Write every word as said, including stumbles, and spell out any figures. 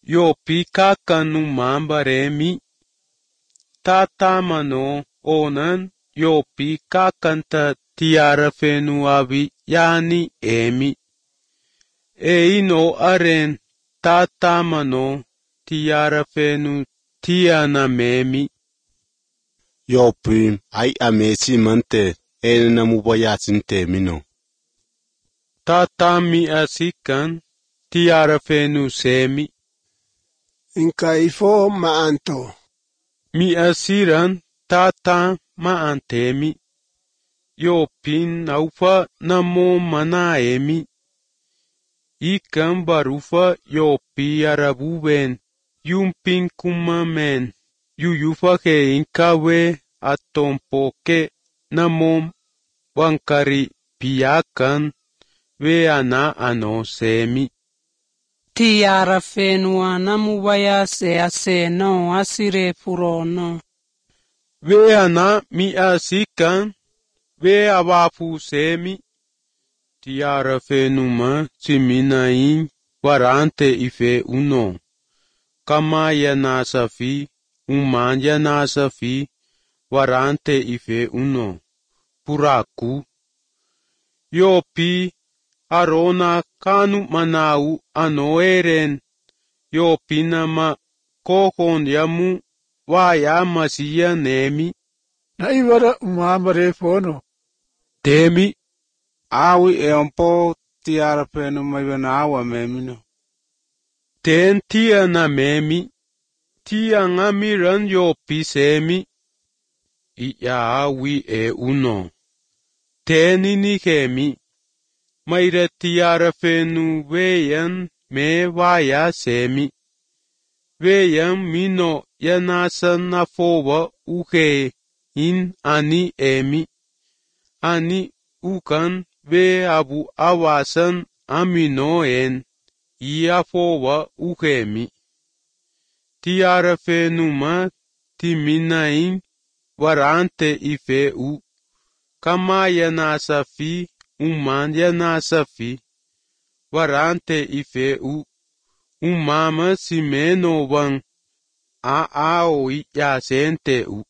yopi kakanu mambaremi. Tatamano onan yopi kakanta tiarafenu abi yani emi. Eino aren tatamano tiarafenu tianamemi. Yopi ai amesi mante ena mubayasinte mino. Tatami asikan tiarafenu semi. Inkaifo maanto. Mi asiran tata maantemi. Yopin naufa namo manaemi. Ikan barufa yopi arabuben. Yumpin kumamen. Yuyufa ke inkawe atompoke namom wankari piakan ve ana ano semi. Tiarafenu anamubaya se aseno asire furono. Ve ana mi asikan ve abafu semi. Tiarafenu ma siminain warante ife uno. Kama ya nasafi umanja nasafi warante ife uno. Puraku. Yopi arona kanu manau anoeren. Yopi nama kokon yamu waya masiya nemi. Na ibara umamare fono. Temi. Awi eompo tiarafenu mayana awa memino. Ten tia na memi. Tia ngamiran yopi semi. Iya awi e uno. Teni ni kemi. Maire tiarafenu veyan me vaya semi. Veyan mino yanasa nafoba uke in ani emi. Ani ukan ve abu awasan amino en. Iafoba ukemi. Tiarafenu ma timinain warante ife u. Kama yanasafi uman yanasafi warante ife u. Umama simeno bang a ao yasente u.